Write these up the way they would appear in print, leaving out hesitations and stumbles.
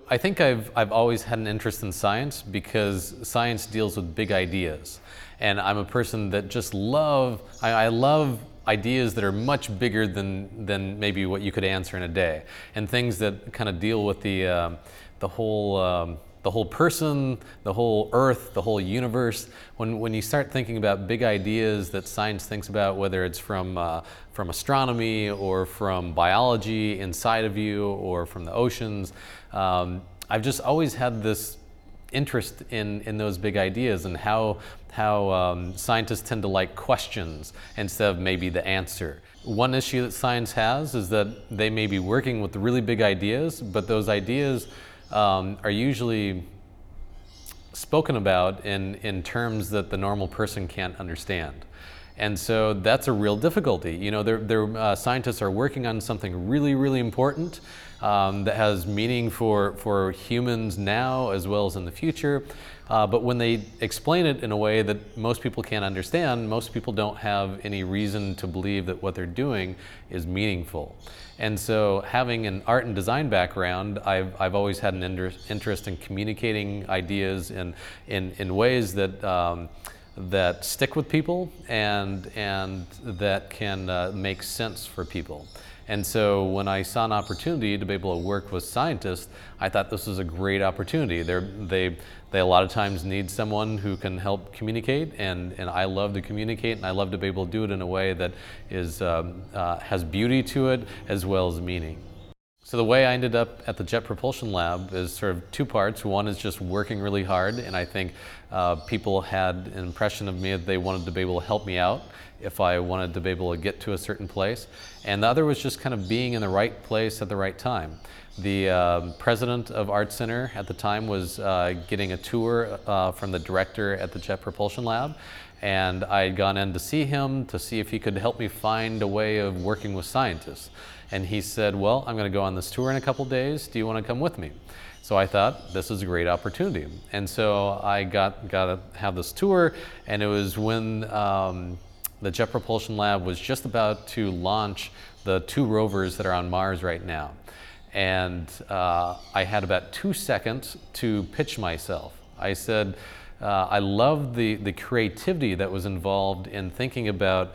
I think I've always had an interest in science because science deals with big ideas. And I'm a person that just I love ideas that are much bigger than maybe what you could answer in a day. And things that kind of deal with the whole person, the whole earth, the whole universe. When you start thinking about big ideas that science thinks about, whether it's from astronomy or from biology inside of you or from the oceans, I've just always had this interest in those big ideas and how scientists tend to like questions instead of maybe the answer. One issue that science has is that they may be working with really big ideas, but those ideas are usually spoken about in terms that the normal person can't understand. And so that's a real difficulty. You know, scientists are working on something really important that has meaning for humans now as well as in the future. But when they explain it in a way that most people can't understand, most people don't have any reason to believe that what they're doing is meaningful. And so having an art and design background, I've always had an interest in communicating ideas in ways that stick with people and that can make sense for people. And so when I saw an opportunity to be able to work with scientists, I thought this was a great opportunity. They a lot of times need someone who can help communicate, and I love to communicate, and I love to be able to do it in a way that has beauty to it as well as meaning. So the way I ended up at the Jet Propulsion Lab is sort of two parts. One is just working really hard, and I think people had an impression of me that they wanted to be able to help me out if I wanted to be able to get to a certain place. And the other was just kind of being in the right place at the right time. The president of Art Center at the time was getting a tour from the director at the Jet Propulsion Lab, and I had gone in to see him to see if he could help me find a way of working with scientists. And he said, well, I'm going to go on this tour in a couple days. Do you want to come with me? So I thought, this is a great opportunity. And so I got to have this tour, and it was when the Jet Propulsion Lab was just about to launch the 2 rovers that are on Mars right now. And I had about 2 seconds to pitch myself. I said, I loved the creativity that was involved in thinking about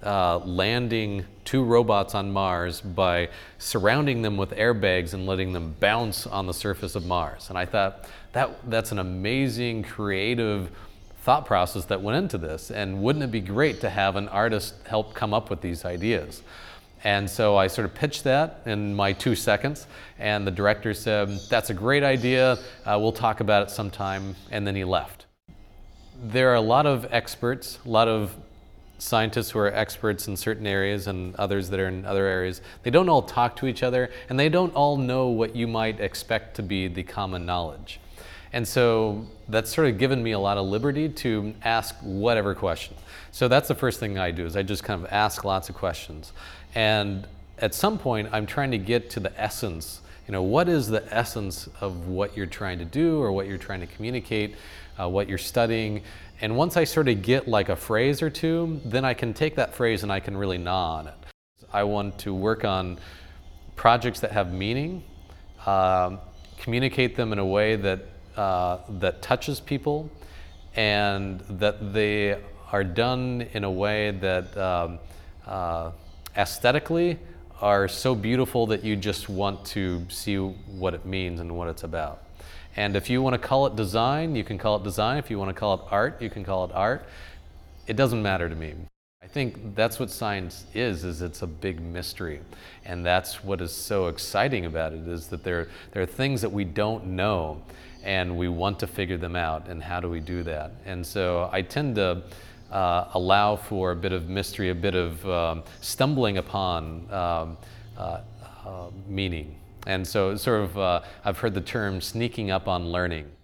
landing 2 robots on Mars by surrounding them with airbags and letting them bounce on the surface of Mars. And I thought that's an amazing creative thought process that went into this, and wouldn't it be great to have an artist help come up with these ideas? And so I sort of pitched that in my 2 seconds, and the director said, that's a great idea, we'll talk about it sometime, and then he left. There are a lot of experts, a lot of scientists who are experts in certain areas and others that are in other areas. They don't all talk to each other, and they don't all know what you might expect to be the common knowledge. And so that's sort of given me a lot of liberty to ask whatever question. So that's the first thing I do, is I just kind of ask lots of questions. And at some point, I'm trying to get to the essence. You know, what is the essence of what you're trying to do or what you're trying to communicate, what you're studying? And once I sort of get like a phrase or two, then I can take that phrase and I can really gnaw on it. I want to work on projects that have meaning, communicate them in a way that touches people, and that they are done in a way that aesthetically are so beautiful that you just want to see what it means and what it's about. And if you want to call it design, you can call it design. If you want to call it art, you can call it art. It doesn't matter to me. I think that's what science is it's a big mystery. And that's what is so exciting about it, is that there are things that we don't know, and we want to figure them out, and how do we do that? And so I tend to allow for a bit of mystery, a bit of stumbling upon meaning. And so sort of, I've heard the term sneaking up on learning.